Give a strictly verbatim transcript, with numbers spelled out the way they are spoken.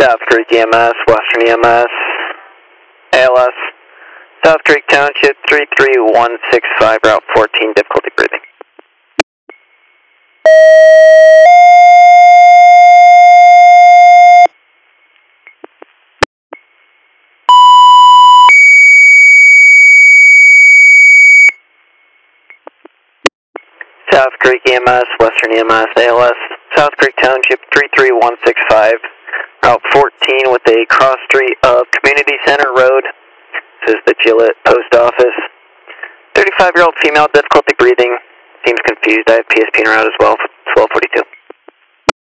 South Creek E M S, Western E M S, A L S, South Creek Township three three one six five, Route fourteen, difficulty breathing. South Creek E M S, Western E M S, A L S, South Creek Township three three one six five, Route fourteen with a cross street of Community Center Road. This is the Gillette Post Office. thirty-five-year-old female, difficulty breathing. Seems confused. I have P S P en route as well, twelve forty-two.